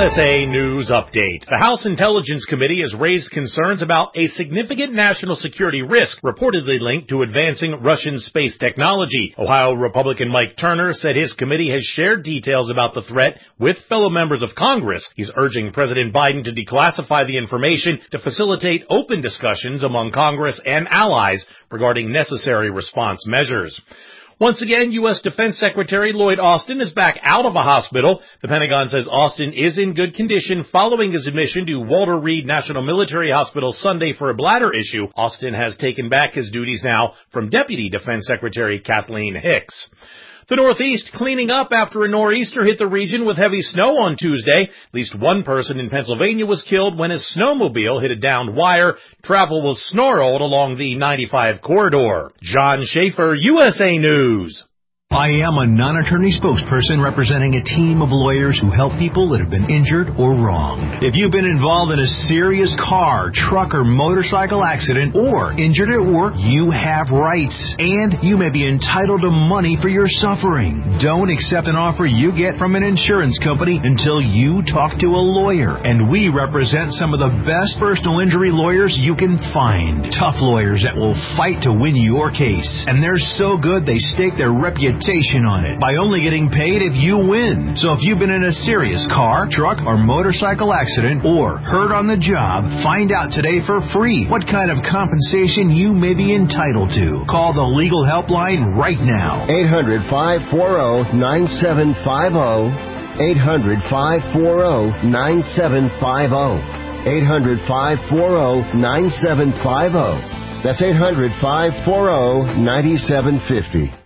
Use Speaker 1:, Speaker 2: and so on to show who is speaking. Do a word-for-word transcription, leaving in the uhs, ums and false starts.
Speaker 1: S A News Update. The House Intelligence Committee has raised concerns about a significant national security risk reportedly linked to advancing Russian space technology. Ohio Republican Mike Turner said his committee has shared details about the threat with fellow members of Congress. He's urging President Biden to declassify the information to facilitate open discussions among Congress and allies regarding necessary response measures. Once again, U S Defense Secretary Lloyd Austin is back out of a hospital. The Pentagon says Austin is in good condition following his admission to Walter Reed National Military Hospital Sunday for a bladder issue. Austin has taken back his duties now from Deputy Defense Secretary Kathleen Hicks. The Northeast cleaning up after a nor'easter hit the region with heavy snow on Tuesday. At least one person in Pennsylvania was killed when his snowmobile hit a downed wire. Travel was snarled along the ninety-five corridor. John Schaefer, U S A News.
Speaker 2: I am a non-attorney spokesperson representing a team of lawyers who help people that have been injured or wronged. If you've been involved in a serious car, truck, or motorcycle accident or injured at work, you have rights, and you may be entitled to money for your suffering. Don't accept an offer you get from an insurance company until you talk to a lawyer, and we represent some of the best personal injury lawyers you can find. Tough lawyers that will fight to win your case, and they're so good they stake their reputation on it by only getting paid if you win. So if you've been in a serious car, truck, or motorcycle accident or hurt on the job, find out today for free what kind of compensation you may be entitled to. Call the legal helpline right now.
Speaker 3: eight hundred, five four zero, nine seven five zero. eight hundred, five four zero, nine seven five zero. eight hundred, five four zero, nine seven five zero. That's eight hundred, five four zero, nine seven five zero.